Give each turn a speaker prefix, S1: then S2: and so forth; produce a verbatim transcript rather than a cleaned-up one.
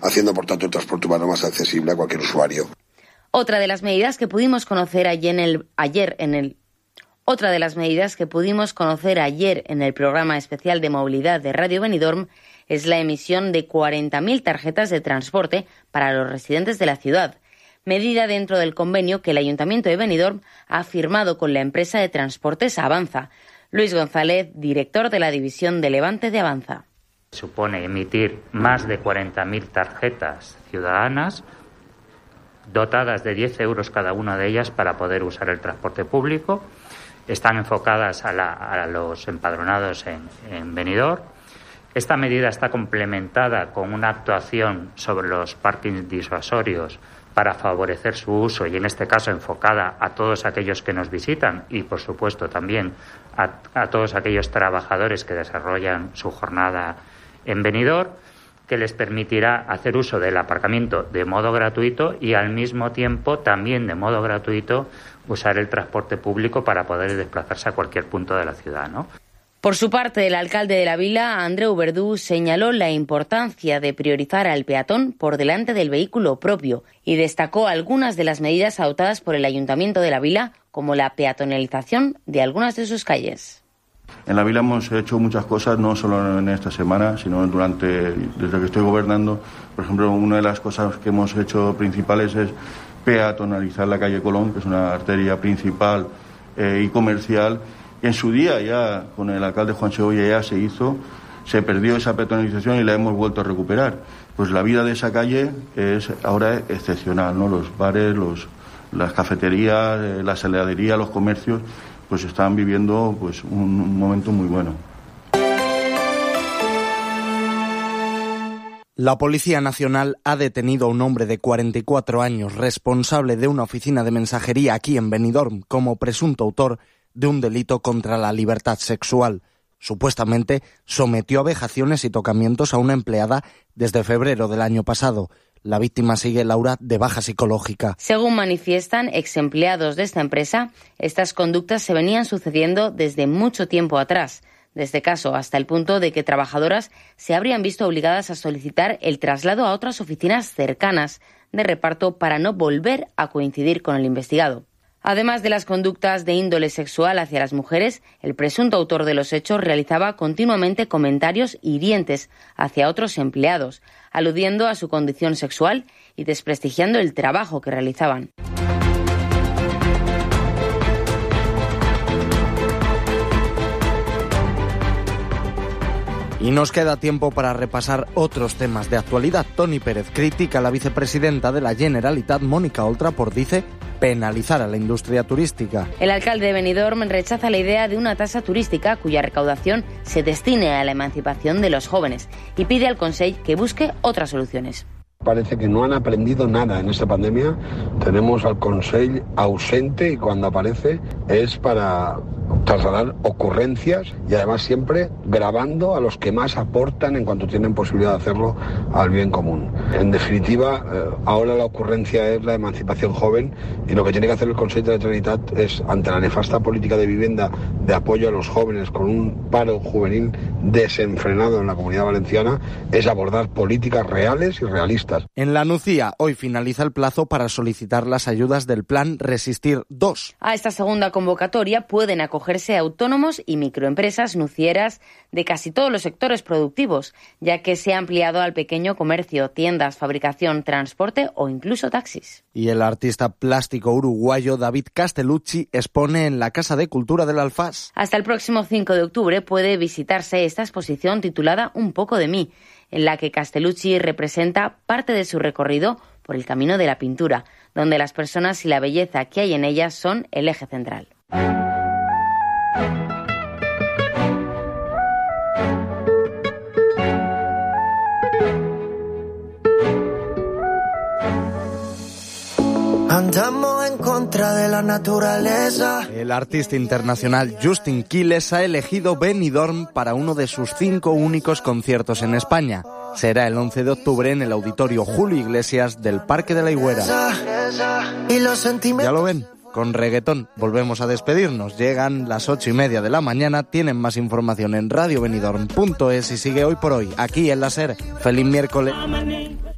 S1: haciendo por tanto el transporte urbano más accesible a cualquier usuario.
S2: Otra de las medidas que pudimos conocer ayer en el, ayer en el Otra de las medidas que pudimos conocer ayer en el programa especial de movilidad de Radio Benidorm es la emisión de cuarenta mil tarjetas de transporte para los residentes de la ciudad, medida dentro del convenio que el Ayuntamiento de Benidorm ha firmado con la empresa de transportes Avanza. Luis González, director de la división de Levante de Avanza.
S3: Supone emitir más de cuarenta mil tarjetas ciudadanas dotadas de diez euros cada una de ellas para poder usar el transporte público. Están enfocadas a, la, a los empadronados en, en Benidorm. Esta medida está complementada con una actuación sobre los parkings disuasorios para favorecer su uso y, en este caso, enfocada a todos aquellos que nos visitan y, por supuesto, también a, a todos aquellos trabajadores que desarrollan su jornada en Benidorm, que les permitirá hacer uso del aparcamiento de modo gratuito y, al mismo tiempo, también de modo gratuito, usar el transporte público para poder desplazarse a cualquier punto de la ciudad, ¿no?
S2: Por su parte, el alcalde de la Vila, Andreu Verdú, señaló la importancia de priorizar al peatón por delante del vehículo propio y destacó algunas de las medidas adoptadas por el Ayuntamiento de la Vila, como la peatonalización de algunas de sus calles.
S4: En la Vila hemos hecho muchas cosas, no solo en esta semana, sino durante, desde que estoy gobernando. Por ejemplo, una de las cosas que hemos hecho principales es peatonalizar la calle Colón, que es una arteria principal eh, y comercial. En su día, ya con el alcalde Juan Segovia, ya se hizo, se perdió esa peatonalización y la hemos vuelto a recuperar. Pues la vida de esa calle es ahora excepcional, ¿no? Los bares, los, las cafeterías, eh, las heladerías, los comercios, pues están viviendo pues un, un momento muy bueno.
S5: La Policía Nacional ha detenido a un hombre de cuarenta y cuatro años, responsable de una oficina de mensajería aquí en Benidorm, como presunto autor de un delito contra la libertad sexual. Supuestamente sometió a vejaciones y tocamientos a una empleada desde febrero del año pasado. La víctima sigue, Laura, de baja psicológica.
S2: Según manifiestan ex empleados de esta empresa, estas conductas se venían sucediendo desde mucho tiempo atrás. De este caso, hasta el punto de que trabajadoras se habrían visto obligadas a solicitar el traslado a otras oficinas cercanas de reparto para no volver a coincidir con el investigado. Además de las conductas de índole sexual hacia las mujeres, el presunto autor de los hechos realizaba continuamente comentarios hirientes hacia otros empleados, aludiendo a su condición sexual y desprestigiando el trabajo que realizaban.
S5: Y nos queda tiempo para repasar otros temas de actualidad. Toni Pérez critica a la vicepresidenta de la Generalitat, Mónica Oltra, por, dice, penalizar a la industria turística.
S2: El alcalde de Benidorm rechaza la idea de una tasa turística cuya recaudación se destine a la emancipación de los jóvenes y pide al Consell que busque otras soluciones.
S6: Parece que no han aprendido nada en esta pandemia. Tenemos al Consell ausente y cuando aparece es para trasladar ocurrencias y además siempre grabando a los que más aportan en cuanto tienen posibilidad de hacerlo al bien común. En definitiva, eh, ahora la ocurrencia es la emancipación joven y lo que tiene que hacer el Consell de la Generalitat es, ante la nefasta política de vivienda de apoyo a los jóvenes con un paro juvenil desenfrenado en la Comunidad Valenciana, es abordar políticas reales y realistas.
S5: En la Nucía, hoy finaliza el plazo para solicitar las ayudas del Plan Resistir dos.
S2: A esta segunda convocatoria pueden acogerse autónomos y microempresas nucieras de casi todos los sectores productivos, ya que se ha ampliado al pequeño comercio, tiendas, fabricación, transporte o incluso taxis.
S5: Y el artista plástico uruguayo David Castellucci expone en la Casa de Cultura del Alfaz.
S2: Hasta el próximo cinco de octubre puede visitarse esta exposición titulada Un poco de mí, en la que Castellucci representa parte de su recorrido por el camino de la pintura, donde las personas y la belleza que hay en ellas son el eje central.
S7: Andamos en contra de la naturaleza.
S5: El artista internacional Justin Quiles ha elegido Benidorm para uno de sus cinco únicos conciertos en España. Será el once de octubre en el Auditorio Julio Iglesias del Parque de la Higuera. Ya lo ven, con reggaetón volvemos a despedirnos. Llegan las ocho y media de la mañana. Tienen más información en radio benidorm punto es y sigue Hoy por Hoy, aquí en la SER. ¡Feliz miércoles!